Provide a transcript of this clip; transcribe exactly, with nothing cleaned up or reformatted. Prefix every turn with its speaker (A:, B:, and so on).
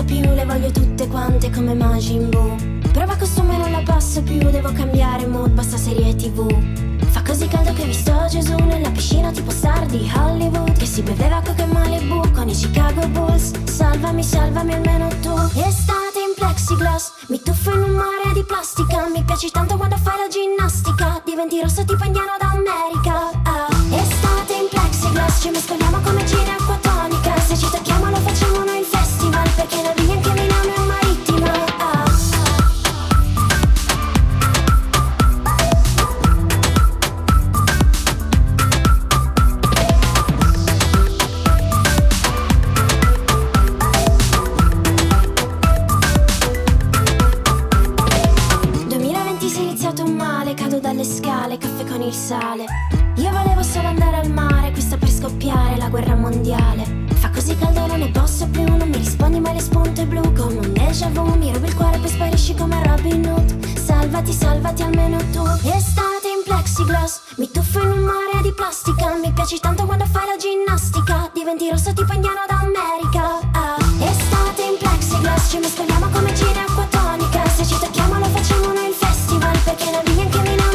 A: più, le voglio tutte quante come Majin Buu. Prova costume non la passo più, devo cambiare mood, basta serie tv. Fa così caldo che ho visto Gesù nella piscina tipo star di Hollywood, che si beveva Coca e Malibu con i Chicago Bulls. Salvami, salvami almeno tu. Estate in plexiglass, mi tuffo in un mare di plastica. Mi piaci tanto quando fai la ginnastica, diventi rosso tipo indiano d'America. Ah. Estate in plexiglass, ci mescoliamo come gin e acqua tonica. Se ci tocchiamo lo facciamo noi il festival, perché la via anche Milano è marittima. Ah. duemilaventi si è iniziato male, cado dalle scale, caffè con il sale. Io volevo solo andare al mare, qui sta per scoppiare la guerra mondiale. Fa così caldo non ne posso più, non mi rispondi mai le spunte blu come un déjà vu. Mi rubi il cuore e poi sparisci come Robin Hood. Salvati, salvati almeno tu. Estate in plexiglass, mi tuffo in un mare di plastica. Mi piaci tanto quando fai la ginnastica, diventi rosso tipo indiano d'America. Ah. Estate in plexiglass, ci mescoliamo come gin e acqua tonica. Se ci tocchiamo lo facciamo noi il festival, perché la via anche Milano